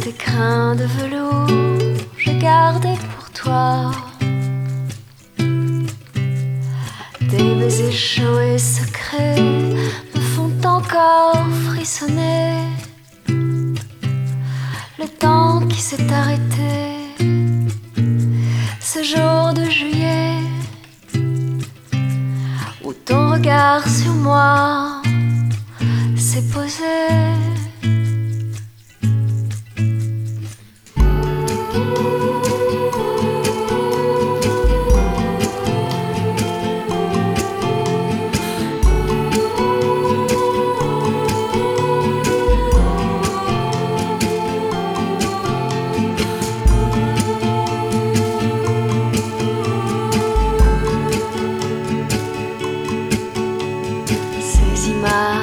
tes crins de velours, je gardais pour toi des baisers chauds et secrets me font encore frissonner. Le temps qui s'est arrêté, ce jour de juillet où ton regard sur moi s'est posé. Ces images